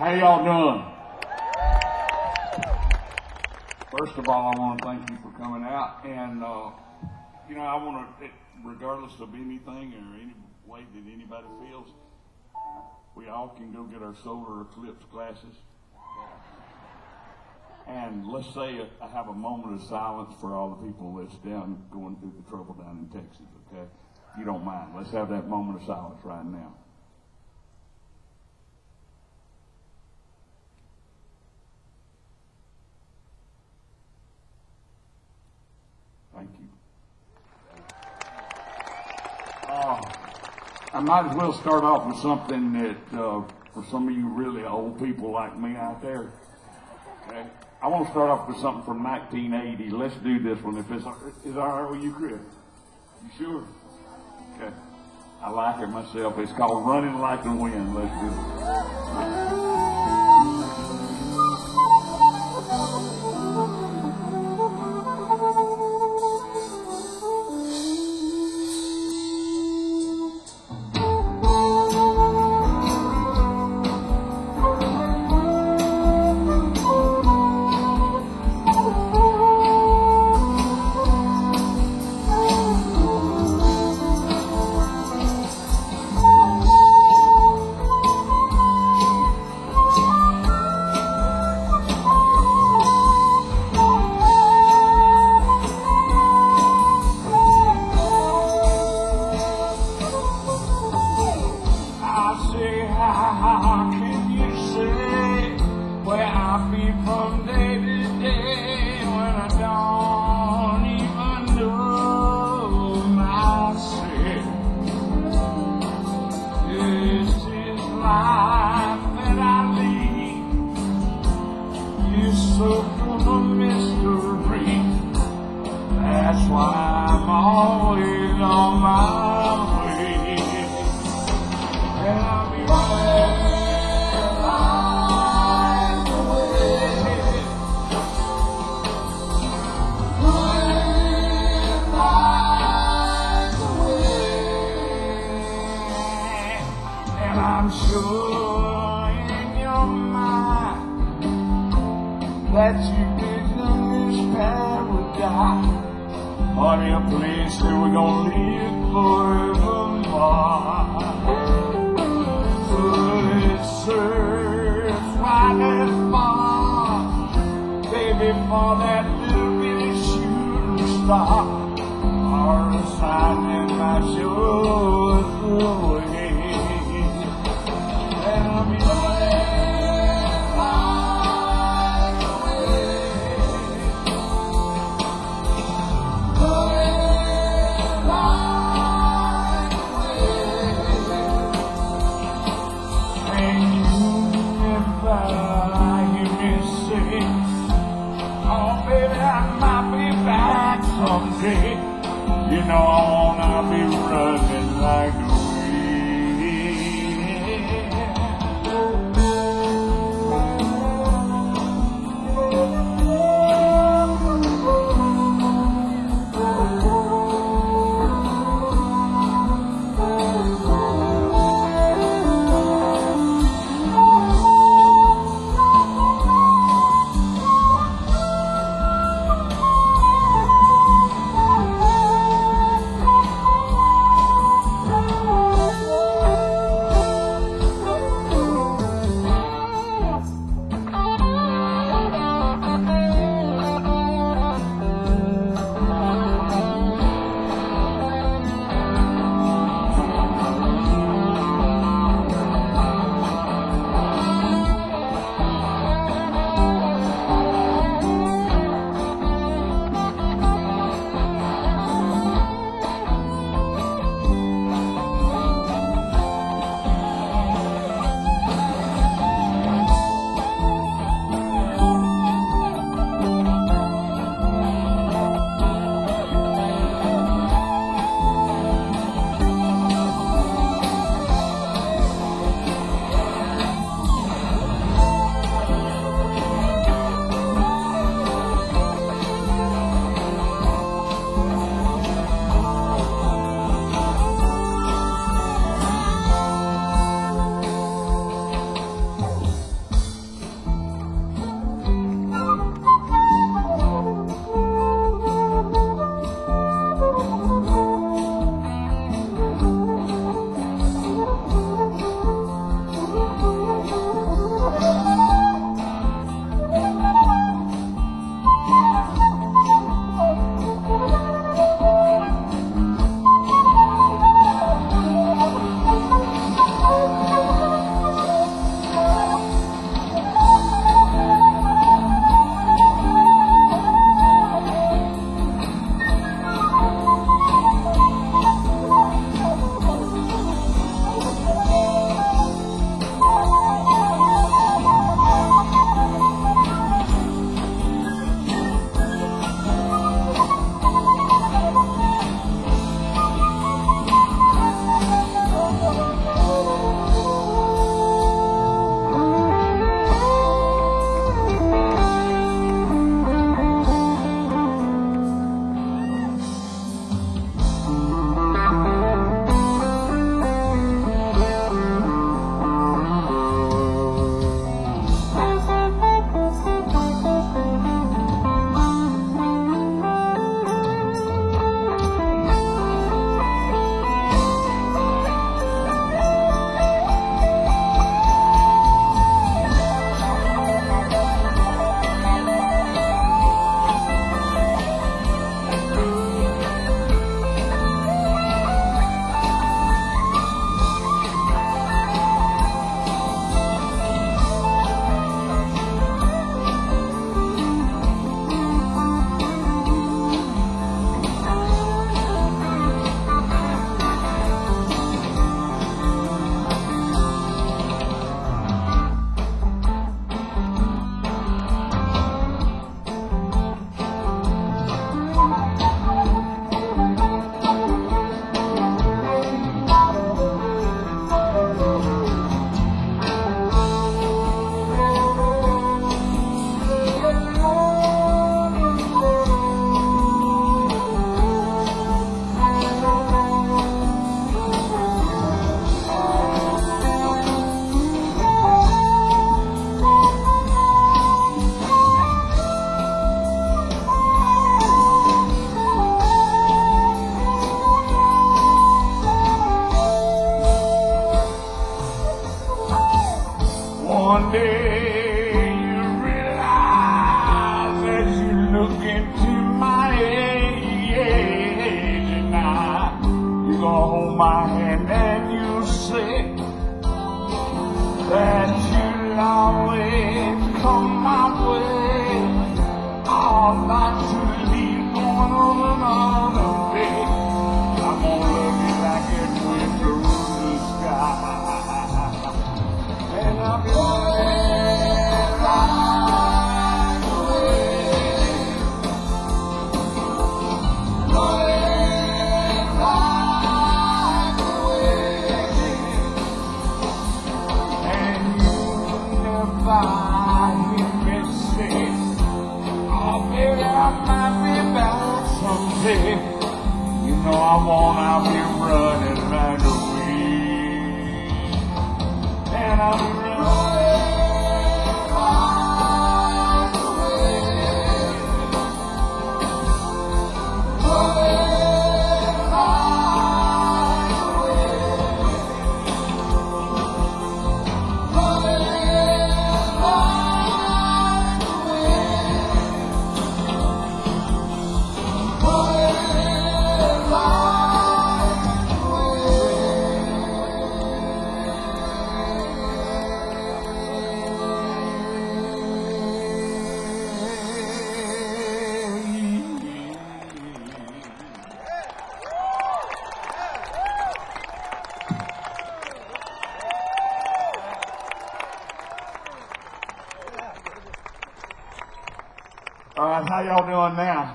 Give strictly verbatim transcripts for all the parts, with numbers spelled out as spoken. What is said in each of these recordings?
How y'all doing? First of all, I want to thank you for coming out, and uh, you know, I want to, regardless of anything or any way that anybody feels, we all can go get our solar eclipse glasses. And let's say I have a moment of silence for all the people that's down going through the trouble down in Texas, okay? If you don't mind, let's have that moment of silence right now. Thank you. Uh, I might as well start off with something that, uh, for some of you really old people like me out there, okay? I want to start off with something from nineteen eighty. Let's do this one. If it's, is all right with you, Chris? You sure? Okay. I like it myself. It's called Running Like the Wind. Let's do it. How can you say where I've been from day to day when I don't even know myself? This is life that I lead. You're so full of mystery. That's why I'm always on my way. And I'll be running like the wind, running like the wind. And I'm sure in your mind that you vision this paradise, honey, a place where we're gonna live forevermore. Surf right as far, baby, for that little bitty shooting star, or a sign in my shores away. And I'll be running like the wind, running like the wind. And I hear me say, oh baby, I might be back someday. You know I wanna be running like the wind. one day you realize as you look into my head tonight, you're gonna hold my hand and you say that you'll always come my way. I'll not to leave going on another day. I'm gonna love you like it wind through the sky. And I'm running right away, running right away. And you never hear me say, oh baby, I might be back someday. You know I wanna be running right away. And I'm running right away, running right away, running right away, running All right, how y'all doing now?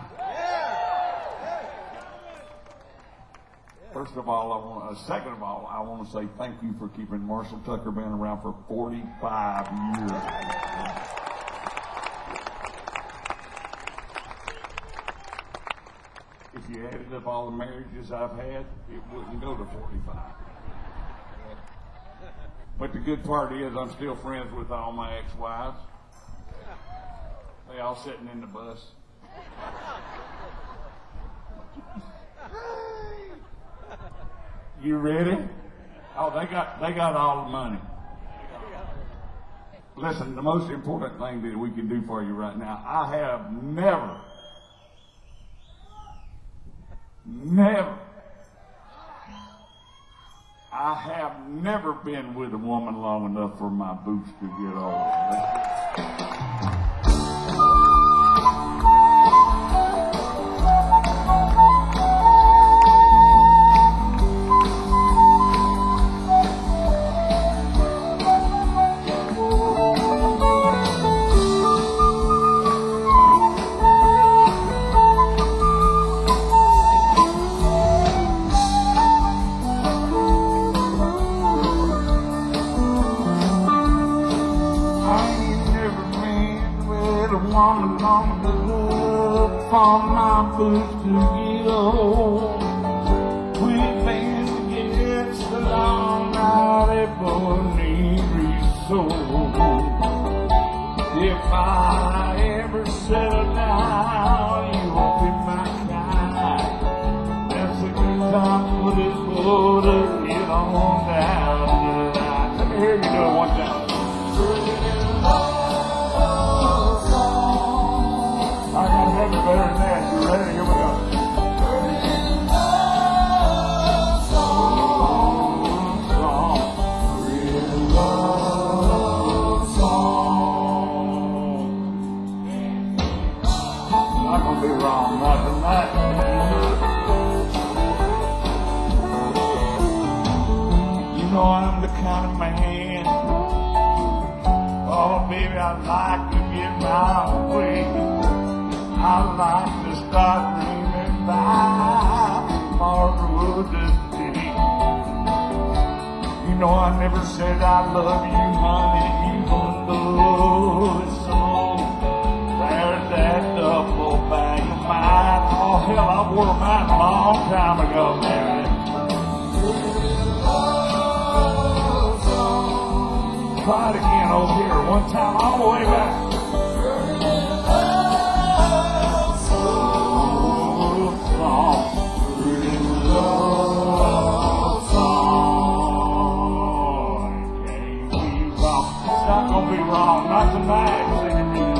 First of all, I want. Uh, second of all, I want to say thank you for keeping Marshall Tucker Band around for forty-five years. If you added up all the marriages I've had, it wouldn't go to forty-five. But the good part is I'm still friends with all my ex-wives. They all sitting in the bus. You ready? Oh, they got they got all the money. Listen, the most important thing that we can do for you right now, I have never, never, I have never been with a woman long enough for my boots to get old. Woman long enough for my boots to get old. We've been together so long now they both need resold. If I ever settle down, you won't be my guy. That's a good time for this boat to get on down the line. Let me hear you do it one time. I gotta make it better than that. You ready? Here we go. Burning love song, song, real love song. Not gonna be wrong, not tonight. You know I'm the kind of man. Oh, baby, I'd like to get my way. I like to start dreaming about tomorrow this day. You know I never said I love you, honey, even though it's so. There's that double bag of mine. Oh hell, I wore mine a long time ago, man. Try it again over here, one time all the way back. Love song, can't be wrong. not gonna be wrong. Not tonight, singing this.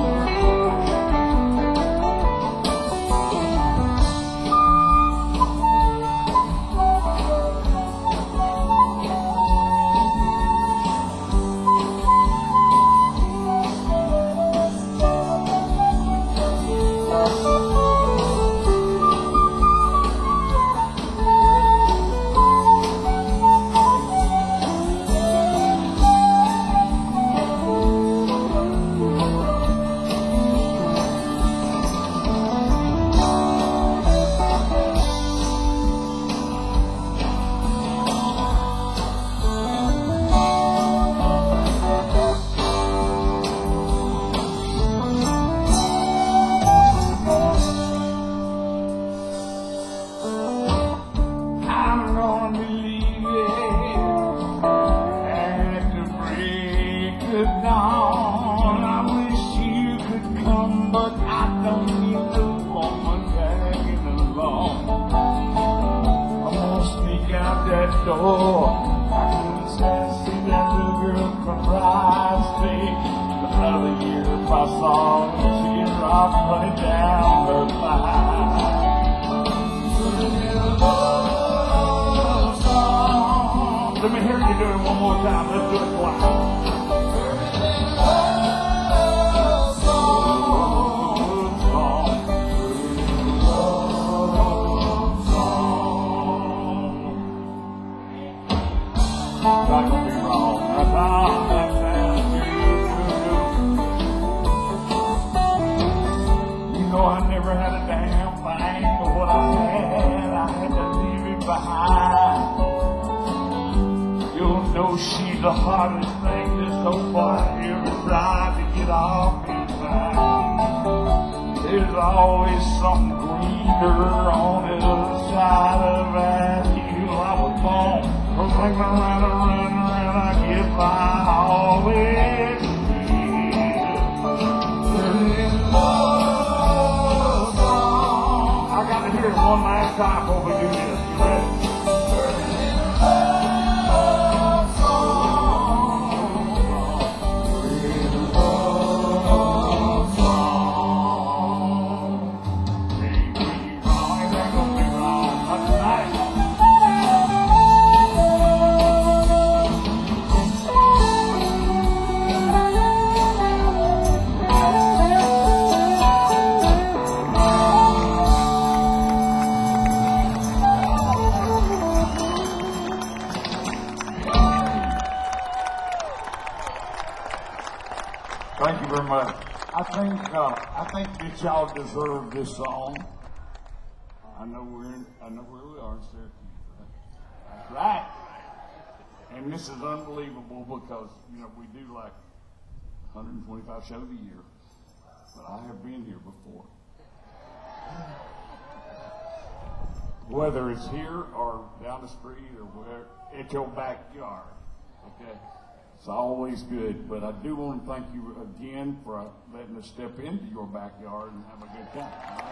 Door. I couldn't stand to see that little girl come right straight. Another year if I saw a teardrop running down her line. Love song. Let me hear you do it one more time. Let's do it twice. Not gonna be wrong. That's all that sounds good. You know I never had a damn thing, but what I had, I had to leave it behind. You'll know she's the hardest thing that's so far ever tried to get off his mind. There's always something greener on the other side of that hill I was born. Don't make me run around around, I get by always feel. Love song. I got to hear it one last time before we do this. You ready? Love song. Love song. Ain't be wrong, it ain't gonna be wrong. Not tonight. Thank you very much. I think uh, I think that y'all deserve this song. I know we're in, I know where we are in Syracuse. Right? That's right. And this is unbelievable because you know we do like one hundred twenty-five shows a year, but I have been here before. Whether it's here or down the street or where, at your backyard. Okay. It's always good, but I do want to thank you again for letting us step into your backyard and have a good time. All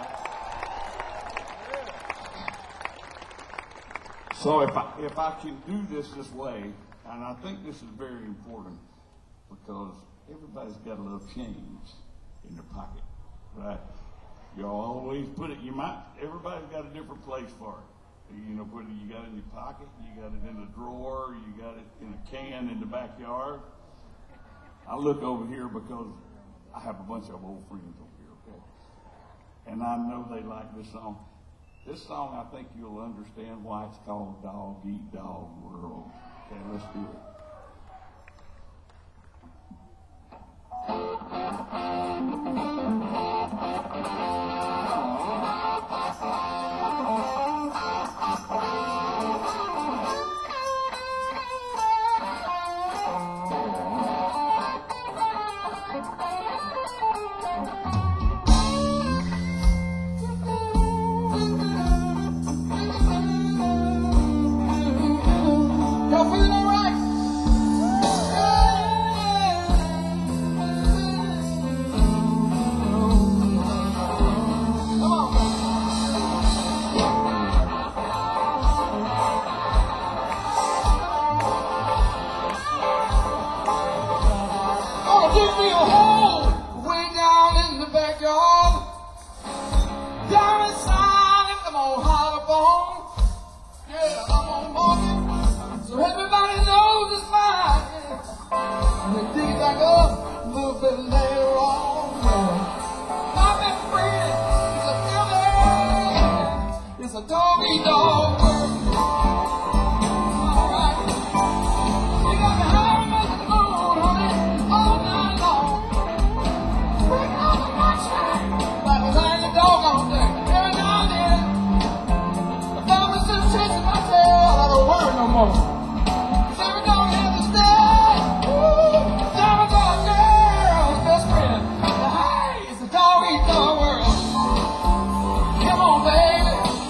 right? So if I if I can do this this way, and I think this is very important because everybody's got a little change in their pocket, right? You always put it. You might. Everybody's got a different place for it. You know, put it, you got it in your pocket, you got it in the drawer, you got it in a can in the backyard. I look over here because I have a bunch of old friends over here, okay? And I know they like this song. This song, I think you'll understand why it's called Dog Eat Dog World. Okay, let's do it. Y'all feeling all right? dug me a hole way down in the backyard. Down inside in them old hollow bone. Yeah, I'm on market, so everybody knows it's mine. Yeah. And they dig it back up a little bit later on. Yeah. My best friend is a family. It's a doggy dog world. All right. You got me high as the moon, honey, all night long. Bring on the sunshine. Like a hanging dog on there. Every now and then, I found myself chasing my tail. I don't worry no more. 'Cause every dog has a stay. Ooh, dog dog girl's best friend. Hey, it's a dog eat dog world. Come on, baby.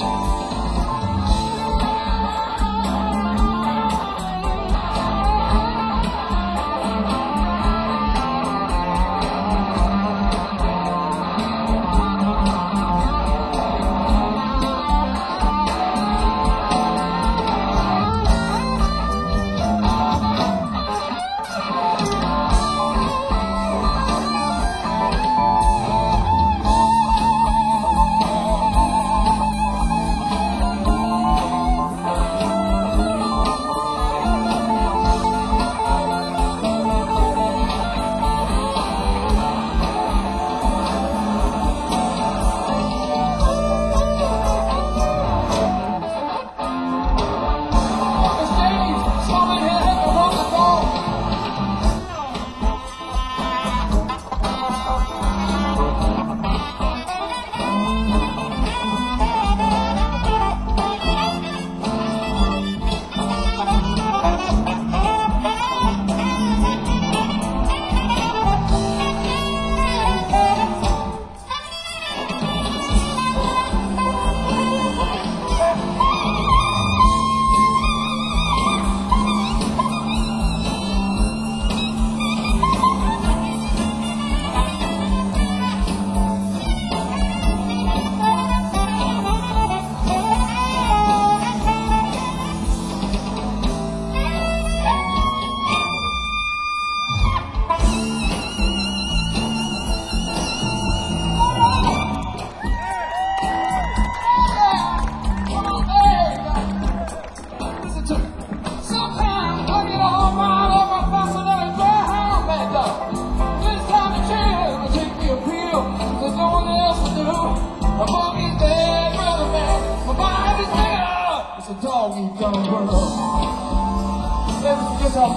It's a dog eat dog world. Let's get off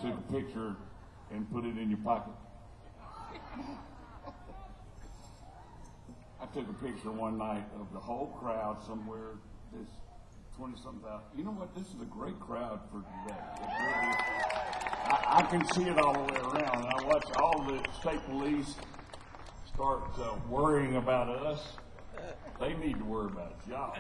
took a picture and put it in your pocket? I took a picture one night of the whole crowd somewhere, this twenty-something thousand. You know what? This is a great crowd for today. It really is. I, I can see it all the way around. And I watch all the state police start uh, worrying about us. They need to worry about y'all.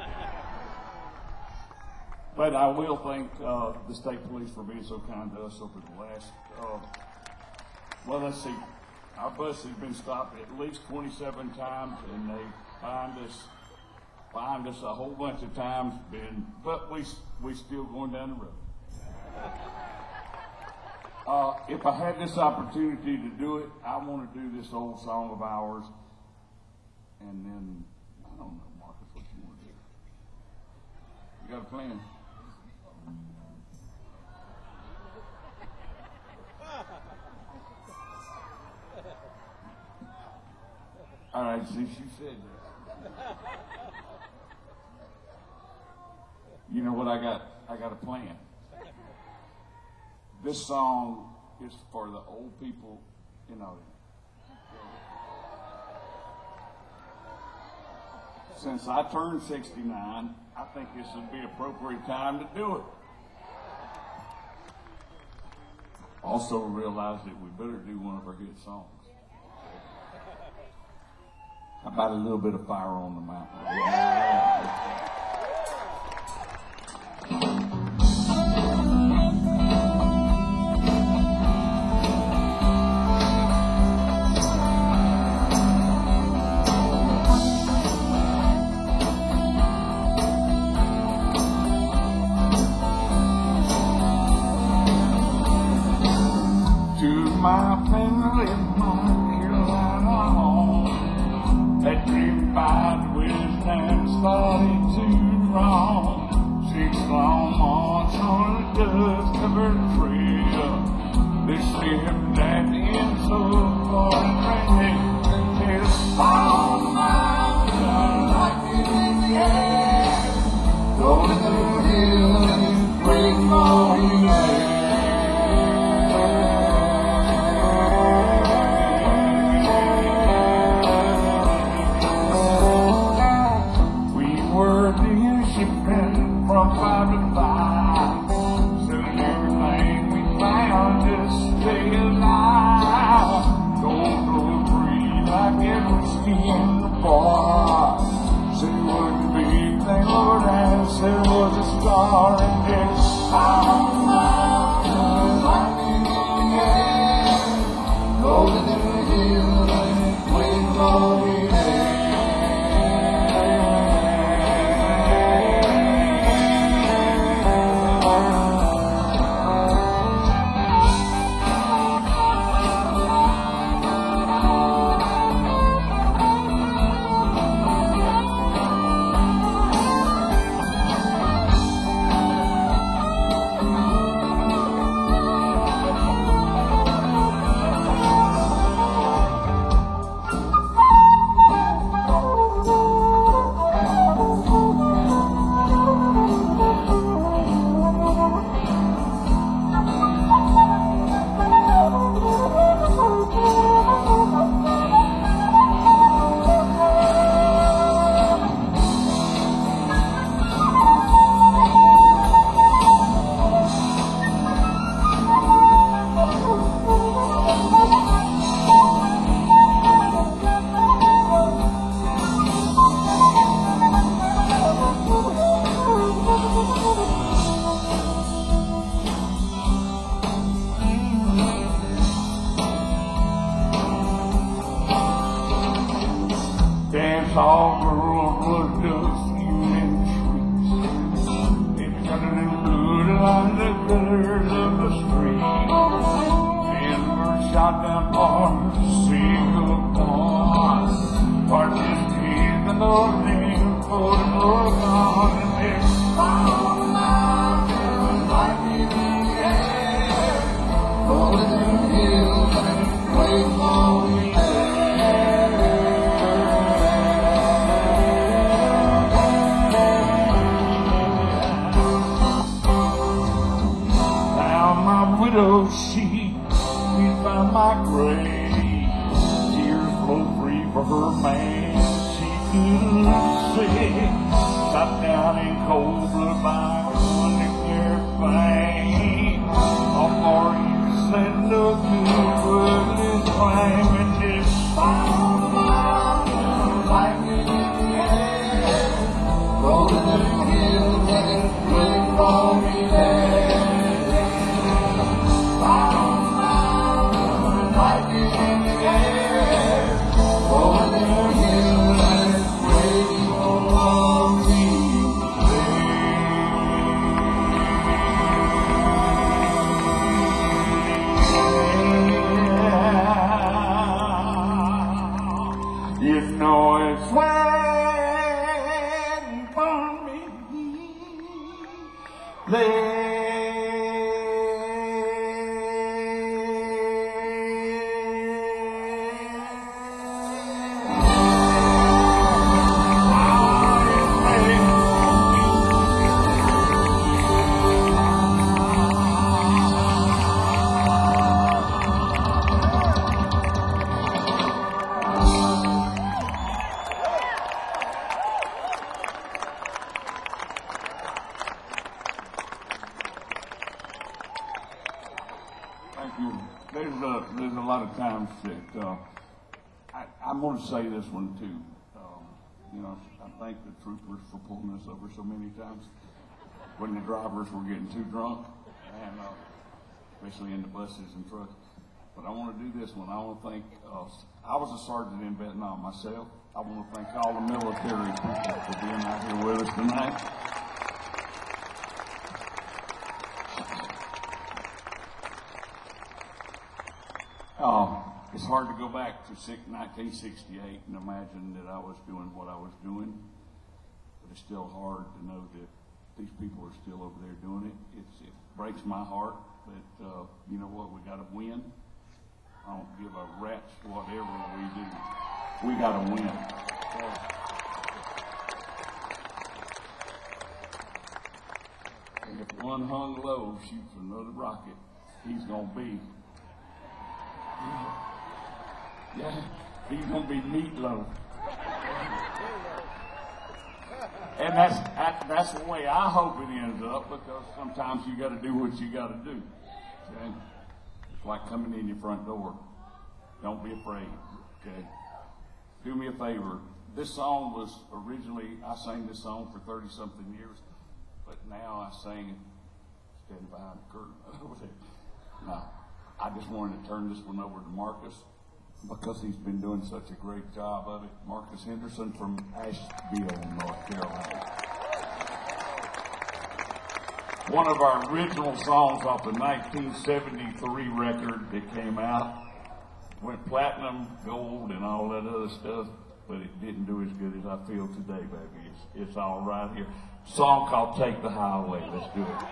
But I will thank uh, the state police for being so kind to us over the last, uh, well, let's see, our bus has been stopped at least twenty-seven times, and they find us, find us a whole bunch of times, been, but we we still going down the road. Uh, if I had this opportunity to do it, I want to do this old song of ours, and then, I don't know, Marcus, what you want to do? You got a plan? All right, since you said that. You know what, I got, I got a plan. This song is for the old people in the audience. Since I turned sixty-nine, I think this would be appropriate time to do it. Also realized that we better do one of our hit songs. How about a little bit of Fire on the Mountain? My family, my Carolina home, that dream fight with time starting to wrong. Six long months on a dust-covered trail, they slipped that in so far and rain. There's song mountain, lightning in the air, going through the hill and break morning air. From five to five, selling everything we found just to stay alive. Don't go free like every skin the bar. Said it was a big thing, Lord, and said it was a star, and it's on mountain, lightning in the air, golden in the hill, and wings on the air. All the road was just human trees. It's turning blue like the colors of the street. Denver shot down bars, single pond. Partners teeth and those names for the Lord on the next. On mountain, lightning in the air, rolling in the hills and waiting on the air. widow's sheet. We found my grave. Tears flow free for her man. She couldn't say. Sat down in cold blood by one declared fame. How far you send a good word is climbing this found mountain like me in the air. Rolling the hills and it's waiting for me there. Found mountain like me in the air. Rolling the hills and it's waiting for me there. You know it's waiting for me there. Thank you. There's a, there's a lot of times that uh, I, I'm going to say this one too. Um, you know, I thank the troopers for pulling us over so many times when the drivers were getting too drunk, and uh, especially in the buses and trucks. But I want to do this one. I want to thank. Uh, I was a sergeant in Vietnam myself. I want to thank all the military people for being out here with us tonight. Uh, it's hard to go back to nineteen sixty-eight and imagine that I was doing what I was doing, but it's still hard to know that these people are still over there doing it. It's, it breaks my heart, but uh, you know what? We got to win. I don't give a rat's whatever we do. We got to win. And if one hung low shoots another rocket, he's going to be. Yeah, he's gonna be meatloaf, and that's that, that's the way I hope it ends up. Because sometimes you got to do what you got to do. Okay, it's like coming in your front door. Don't be afraid. Okay, do me a favor. This song was originally I sang this song for thirty something years, but now I sing it standing behind the curtain over there. No. I just wanted to turn this one over to Marcus because he's been doing such a great job of it. Marcus Henderson from Asheville, North Carolina. One of our original songs off the nineteen seventy-three record that came out. Went platinum, gold, and all that other stuff, but it didn't do as good as I feel today, baby. It's, it's all right here. Song called Take the Highway. Let's do it.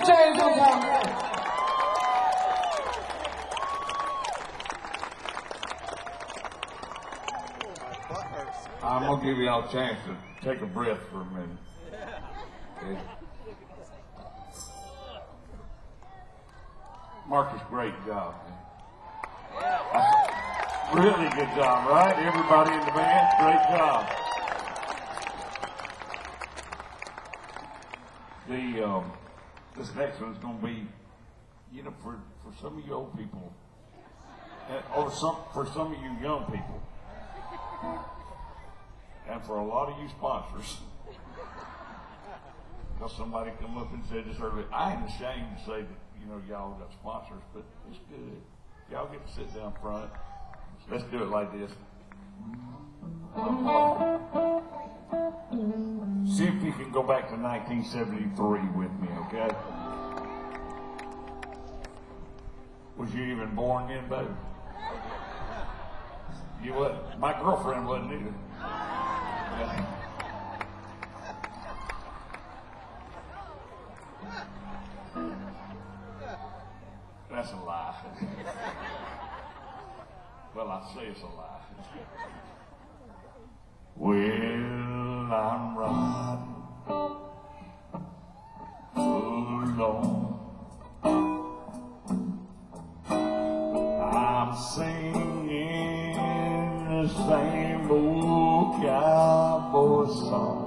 Mister James on time. I'm gonna give y'all a chance to take a breath for a minute. Okay. Marcus, great job, man. Really good job, right? Everybody in the band, great job. The um, this next one's gonna be, you know, for for some of you old people, uh, or some for some of you young people. And for a lot of you sponsors, because somebody come up and said this earlier, I ain't ashamed to say that, you know, y'all got sponsors, but it's good. Y'all get to sit down front. Let's do it like this. See if you can go back to nineteen seventy-three with me, okay? Was you even born then, baby? You wasn't. My girlfriend wasn't either. That's a lie. Well, I say it's a lie. Well, I'm riding alone. I'm singing the same old cowboy song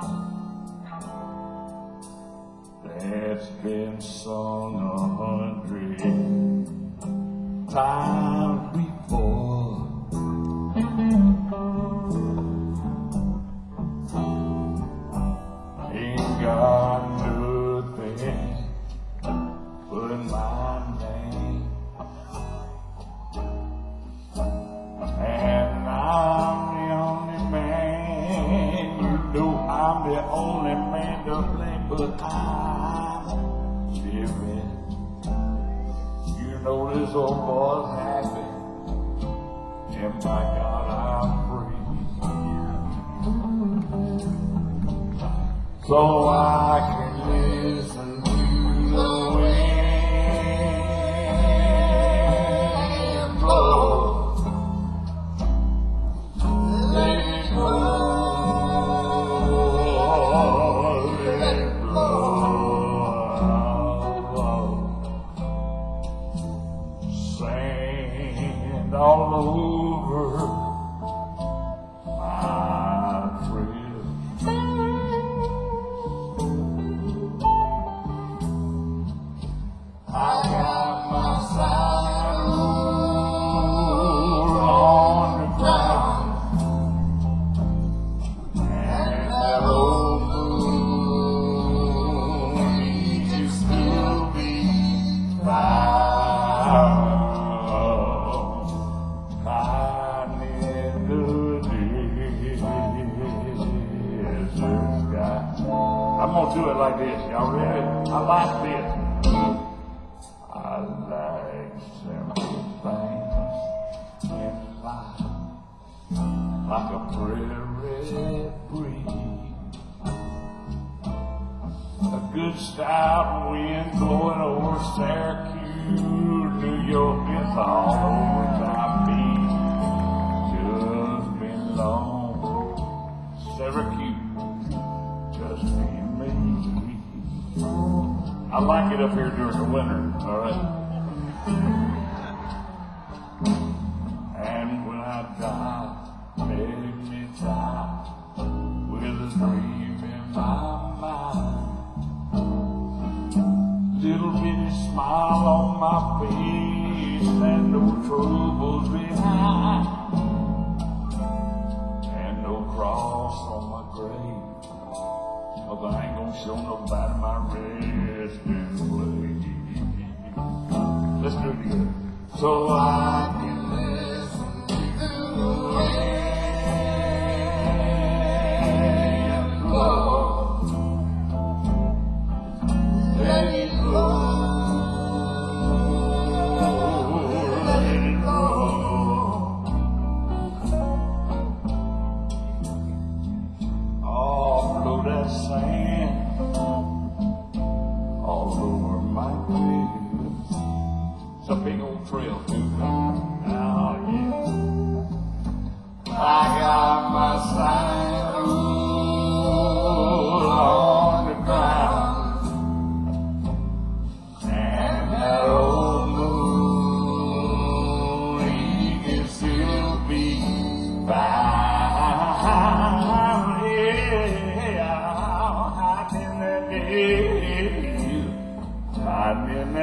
that's been sung a hundred times before. Ain't got nothing but my name, and I'm the only man. You know I'm the only man to blame, but I'm living. You know this old boy's happy, and my God, I'm free. So I can listen to the wind blow. Let it blow, let it blow. Sand all over my trail. I got my saddle on the ground, and that old moon needs to still be found. High in the desert sky. I'm gonna do it like this. Y'all ready? I like this. I like simple things in life, like a prairie breeze, a good stout wind blowing over Syracuse, New York. It's all over my feet. Just been long, Syracuse, just been me. I like it up here during the winter, all right? And when I die, let me die with a dream in my mind. Little bitty smile on my face and no troubles behind. And no cross on my grave, 'cause I ain't gonna show nobody my resting place. Let's do it together. So I can listen to the wind blow. Let it blow. Let it blow. Oh, blow that sand all over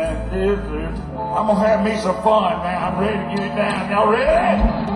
man, this is, I'm gonna have me some fun, man. I'm ready to get it down. Y'all ready?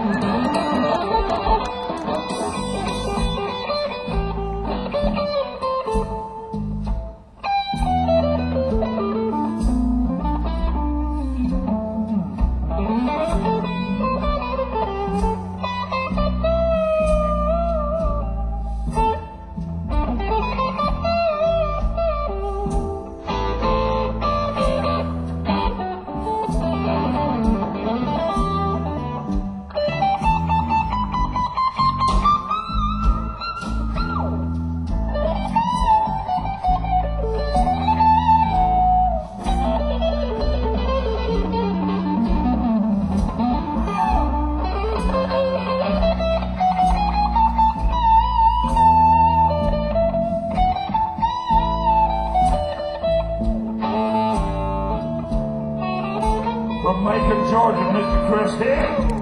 From Macon, Georgia, Mister Chris Hill.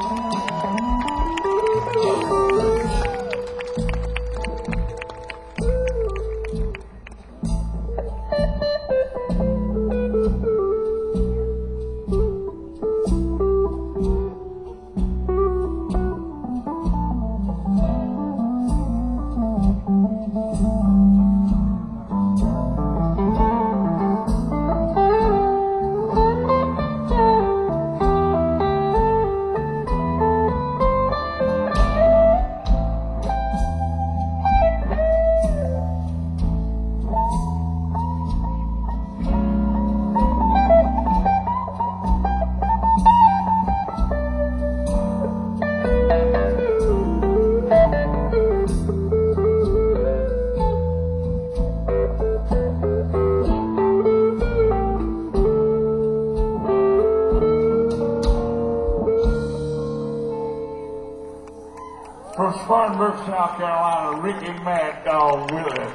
From Spartanburg, South Carolina, Ricky Mad Dog Willie.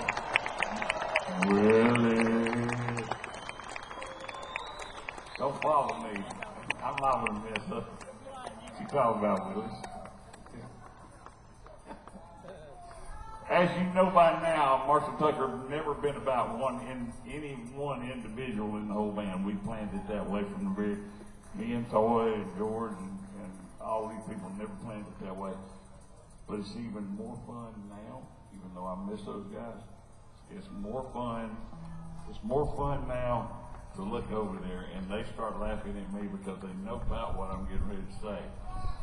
Willie. Don't follow me. I'm not going to mess up. What you talking about, Willie? As you know by now, Marshall Tucker never been about one in any one individual in the whole band. We planned it that way from the very, me and Toy and George and, and all these people never planned it that way. But it's even more fun now, even though I miss those guys. It's more fun. It's more fun now to look over there and they start laughing at me because they know about what I'm getting ready to say.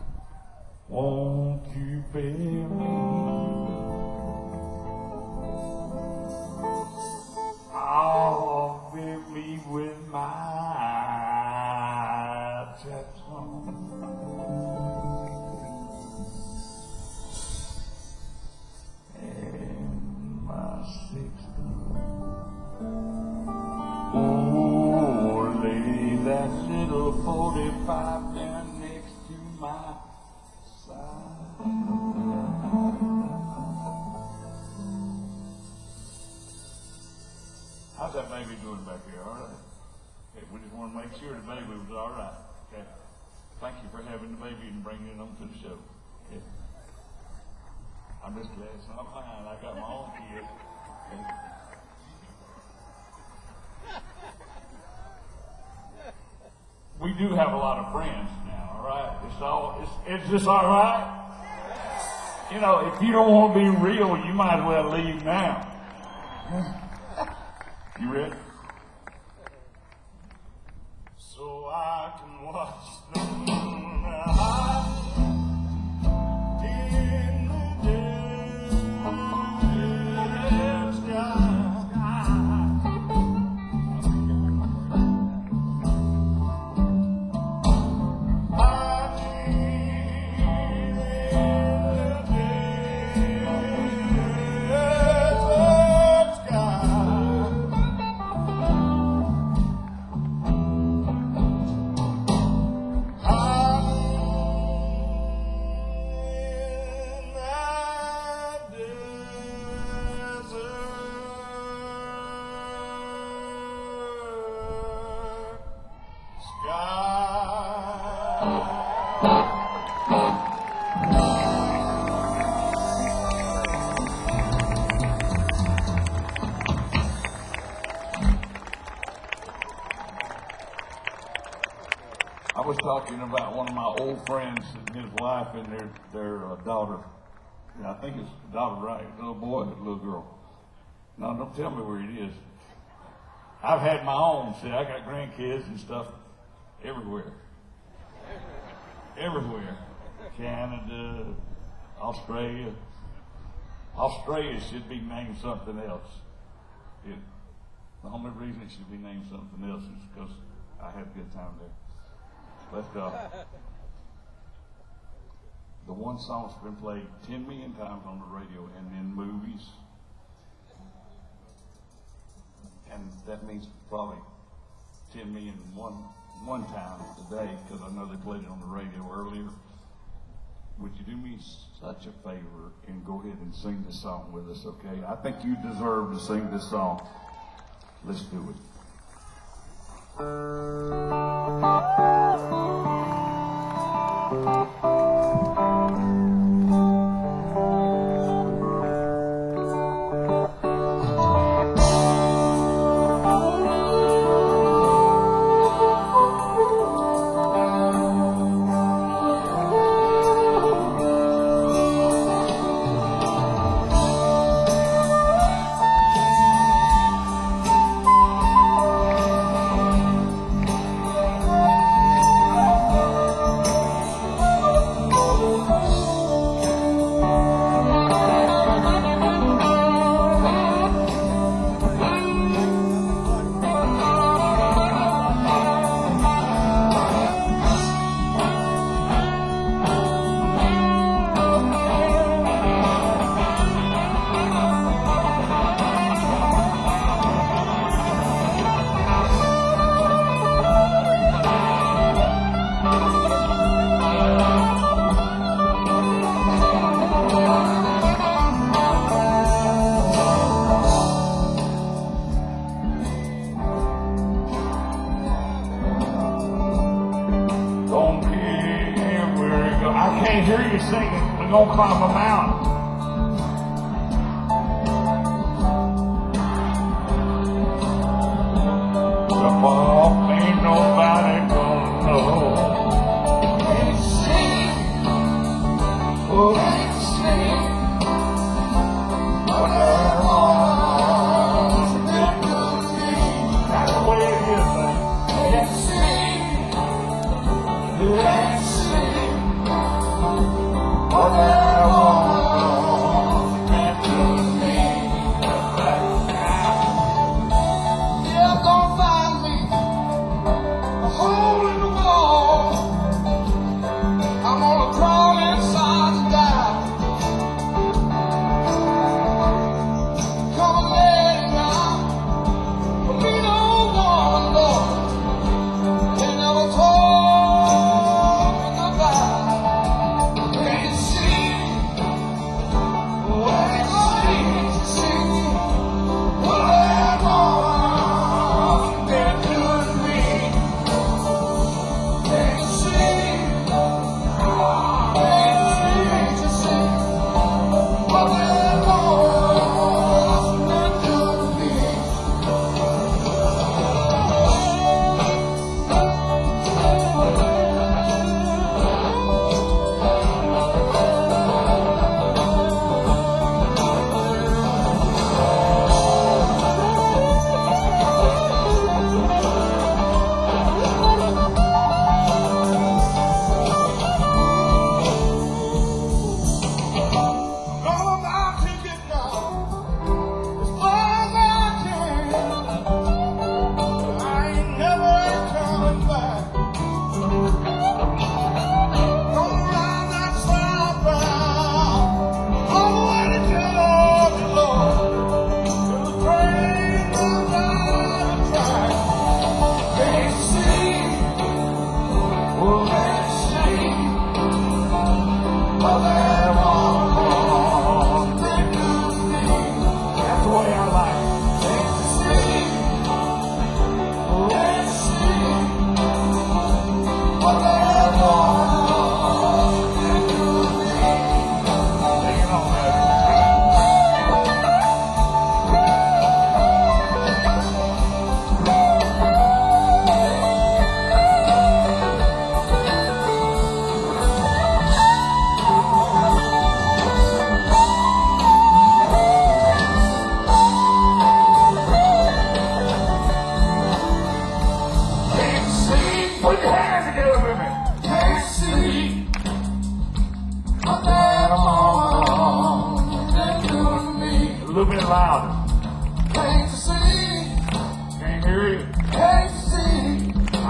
Won't you bear me? Oh, bear me with my tattoo. Oh, lay that little forty-five down next to my side. How's that baby doing back here? All right? Okay, we just want to make sure the baby was all right. Okay. Thank you for having the baby and bringing it on to the show. Okay. I'm just glad it's not mine. I got my own kid. Okay. We do have a lot of friends now, all right? It's all, it's, it's just all right? You know, if you don't want to be real, you might as well leave now. You ready? So I can watch the moon rise in the dead sky. was talking about one of my old friends and his wife and their their uh, daughter. Yeah, I think it's daughter, right? Little boy, and little girl. No, don't tell me where it is. I've had my own. See, I got grandkids and stuff everywhere. Everywhere. Canada, Australia. Australia should be named something else. It, the only reason it should be named something else is because I had a good time there. But uh, the one song's been played ten million times on the radio and in movies. And that means probably ten million one, one time today, because I know they played it on the radio earlier. Would you do me such a favor and go ahead and sing this song with us, okay? I think you deserve to sing this song. Let's do it. I can't hear you singing. We're gonna climb a mountain. The fall ain't nobody gonna know. Can't sing, oh, can't sing. What I want to do. That's the way it is, man. Can't sing, can't sing. What I want.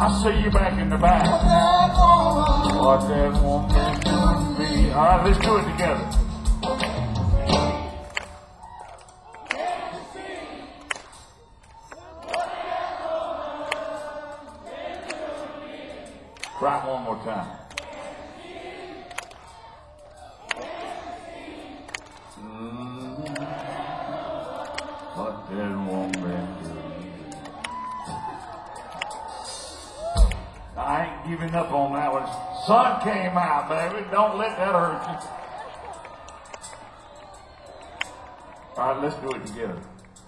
I see you back in the back. What that woman to me. All right, let's do it together. Try it one more time. Mm-hmm. What that woman to me. I ain't giving up on that one. Sun came out, baby. Don't let that hurt you. All right, let's do it together.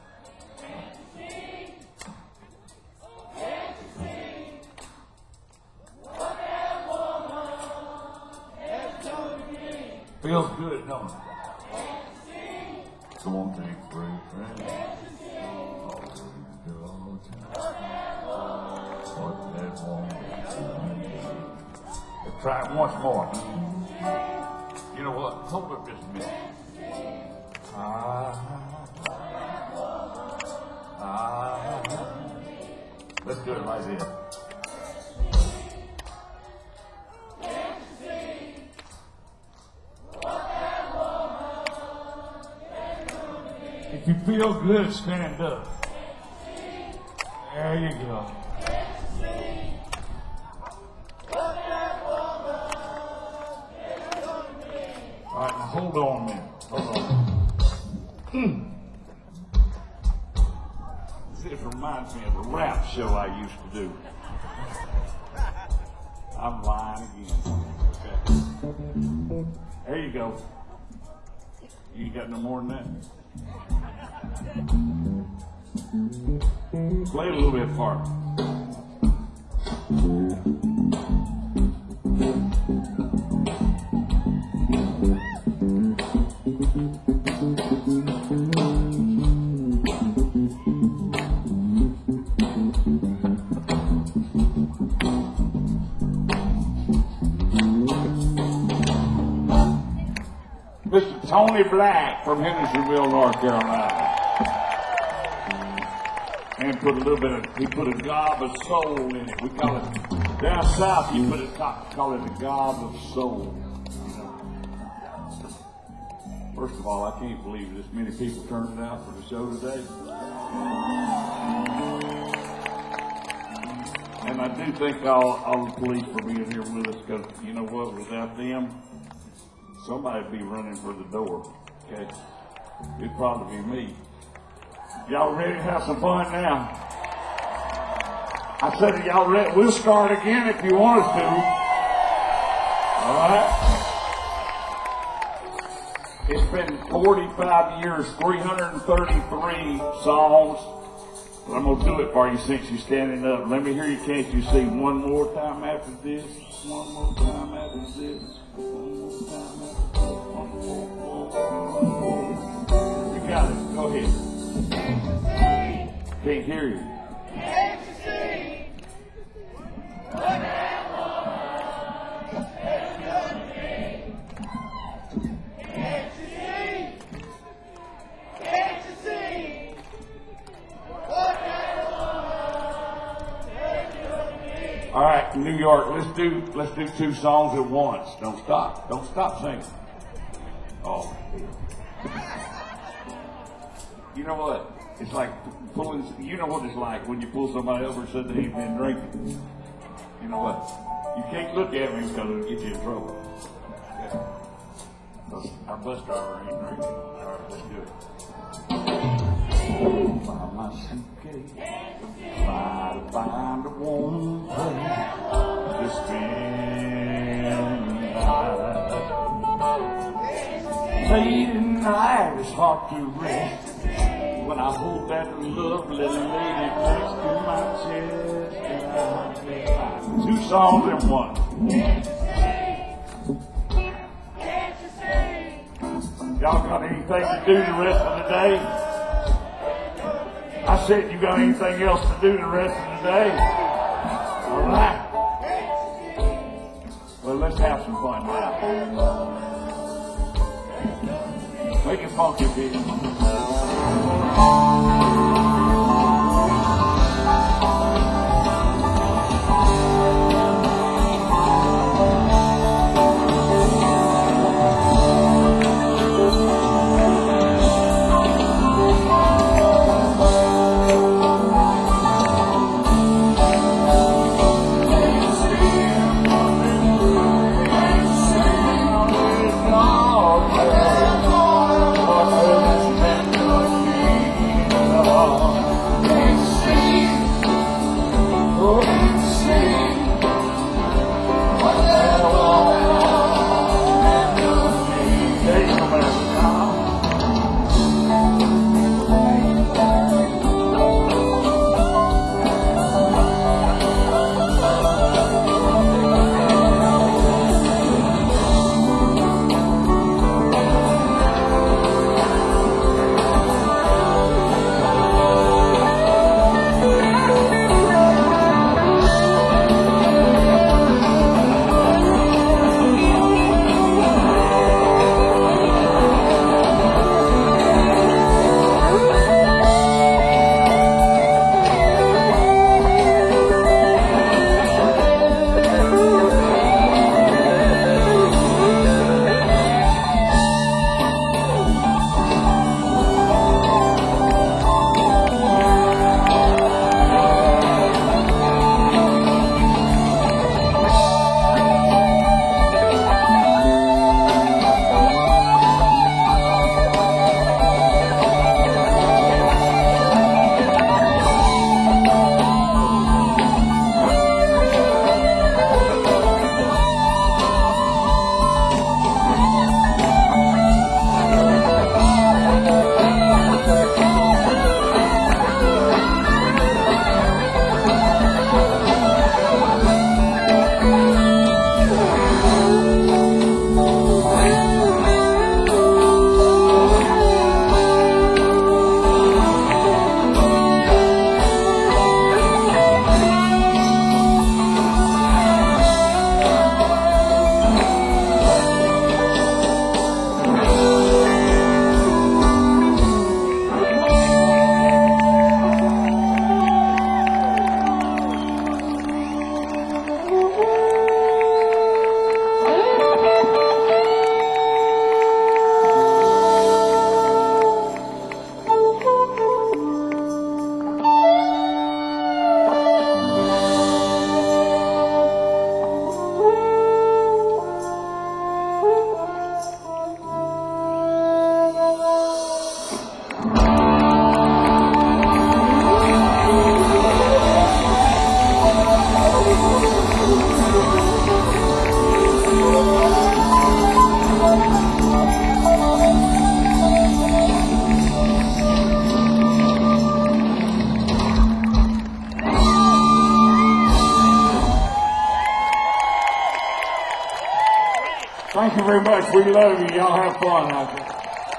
Feels good, don't it? Come on, take three, friends. What that woman. Let's try it once more. You know what? Hold up just a minute. Ah, ah. Let's do it like this. If you feel good, stand up. There you go. All right, now hold on a minute. Hold on. This reminds me of a rap show I used to do. I'm lying again. Okay. There you go. You ain't got no more than that? Play it a little bit farther. Mister Tony Black from Hendersonville, North Carolina. And put a little bit of, he put a gob of soul in it. We call it, down south you put it, call it a gob of soul. You know. First of all, I can't believe this many people turned out for the show today. And I do thank all, all the police for being here with us, because you know what, without them, somebody'd be running for the door, okay? It'd probably be me. Y'all ready to have some fun now? I said, y'all ready? We'll start again if you want us to. All right? It's been forty-five years, three hundred thirty-three songs. But I'm going to do it for you since you're standing up. Let me hear you. Can't you see one more time after this? One more time after this. One more time after this. One more, one more. You got it. Go ahead. Can't hear you. Can't you see? What that woman has done to me? Can't you see? Can't you see? What that woman has done to me? All right, New York. Let's do let's do two songs at once. Don't stop. Don't stop singing. Oh. You know what? It's like pulling, you know what it's like when you pull somebody over and said they ain't been drinking. You know what? You can't look at me because it'll get you in trouble. Okay. Our bus driver ain't drinking. All right, let's do it. Find my suitcase. Try to find a warm place to spend the night. Late at night, it's hard to rest when I hold that lovely lady next to my chest, and I find two songs in one. Y'all got anything to do the rest of the day? I said, you got anything else to do the rest of the day? All right. Well, let's have some fun now. Make it funky, people. very much. We love you. Y'all have fun out there.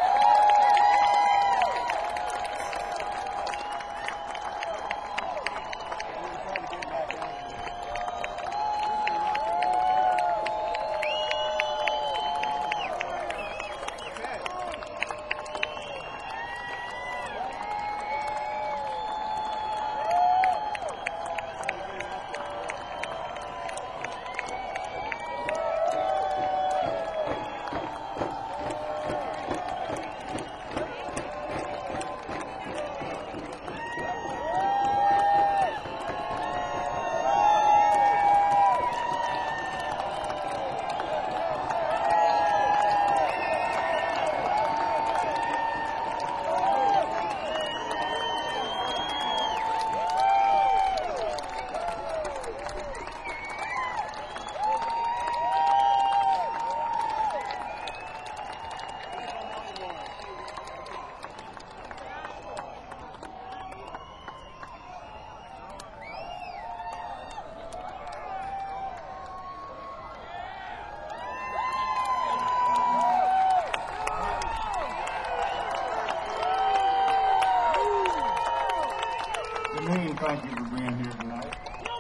Thank you for being here tonight.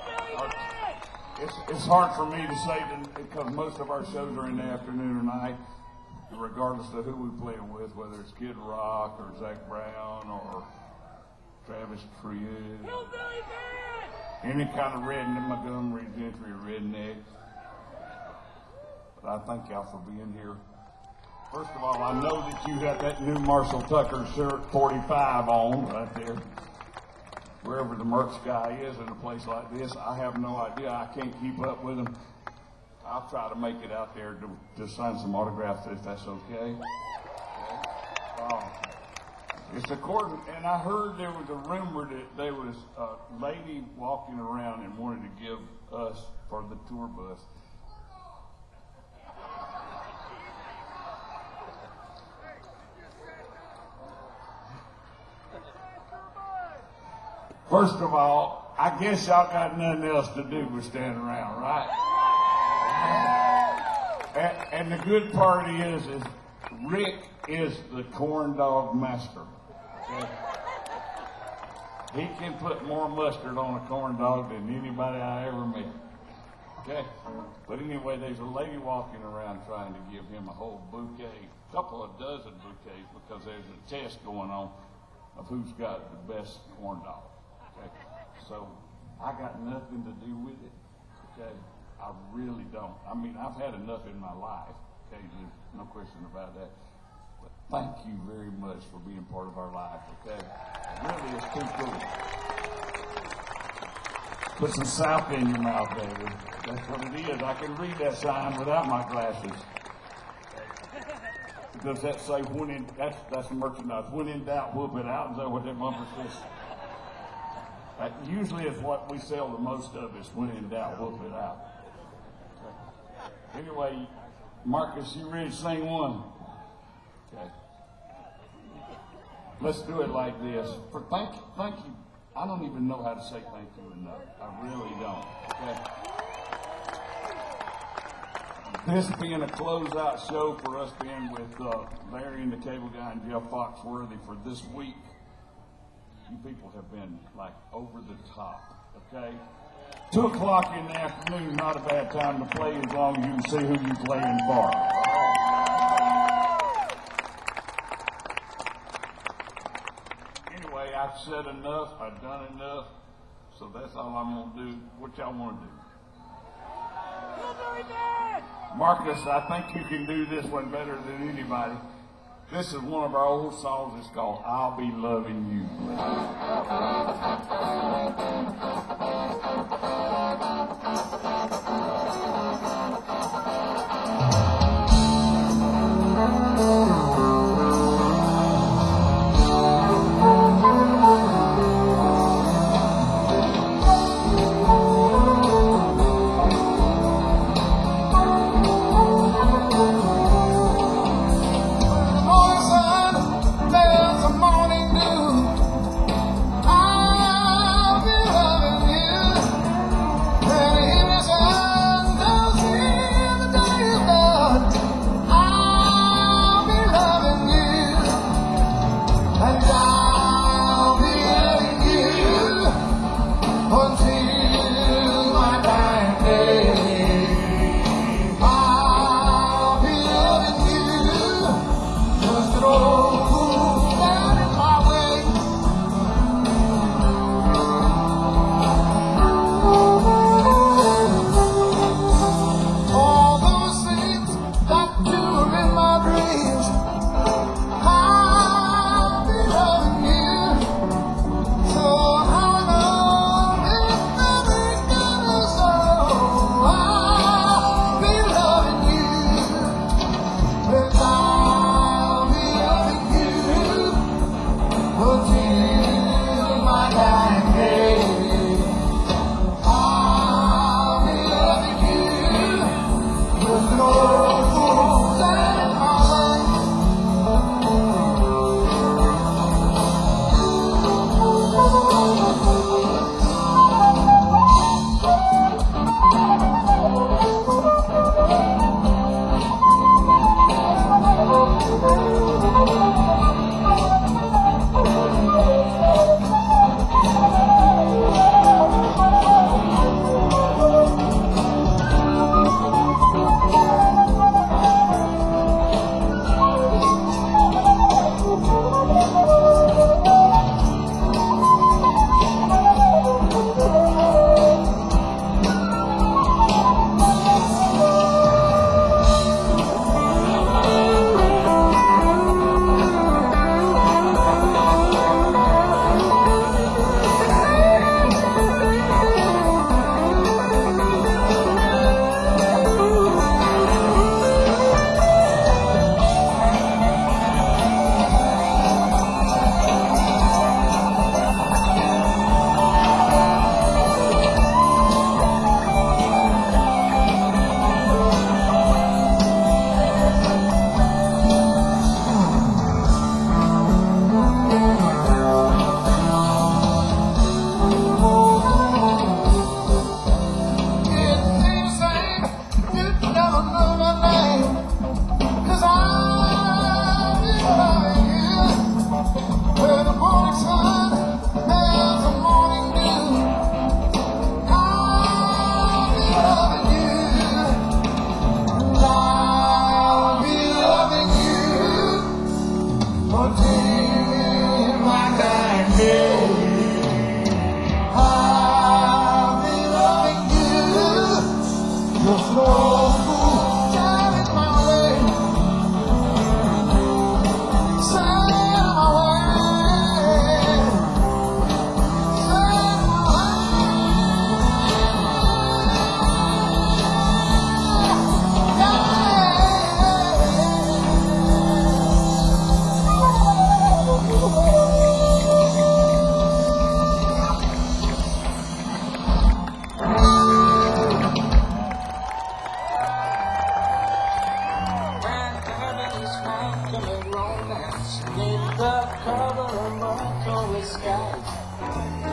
It's, it's hard for me to say that because most of our shows are in the afternoon or night, regardless of who we play with, whether it's Kid Rock or Zach Brown or Travis Tritt, any kind of redneck, Montgomery Gentry redneck. But I thank y'all for being here. First of all, I know that you got that new Marshall Tucker shirt forty-five on right there. Wherever the merch guy is in a place like this, I have no idea. I can't keep up with him. I'll try to make it out there to, to sign some autographs if that's okay. okay. Uh, it's according, and I heard there was a rumor that there was a lady walking around and wanted to give us for the tour bus. First of all, I guess y'all got nothing else to do but stand around, right? And, and the good part is, is Rick is the corn dog master. Okay? He can put more mustard on a corn dog than anybody I ever met. Okay? But anyway, there's a lady walking around trying to give him a whole bouquet, a couple of dozen bouquets, because there's a test going on of who's got the best corn dog. Okay, so I got nothing to do with it. Okay, I really don't. I mean, I've had enough in my life. Okay, there's no question about that. But thank you very much for being part of our life. Okay, it really is too cool. Put some south in your mouth, baby. That's what it is. I can read that sign without my glasses. Does that say when in? That's that's merchandise. When in doubt, whoop it out. Is that what that bumper says? That usually is what we sell the most of is when in doubt, whoop it out. Okay. Anyway, Marcus, you ready to sing one? Okay. Let's do it like this. For thank you, thank you. I don't even know how to say thank you enough. I really don't. Okay. This being a closeout show for us being with uh, Larry and the Cable Guy and Jeff Foxworthy for this week. You people have been like over the top, okay? Two o'clock in the afternoon, not a bad time to play as long as you can see who you're playing for. Anyway, I've said enough, I've done enough, so that's all I'm gonna do. What y'all wanna do? Marcus, I think you can do this one better than anybody. This is one of our old songs. It's called I'll Be Loving You.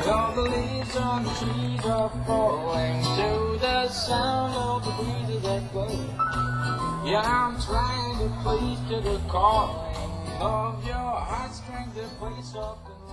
All the leaves on the trees are falling to the sound of the breezes that blow. Yeah, I'm trying to please to the calling of your heartstrings that play soft and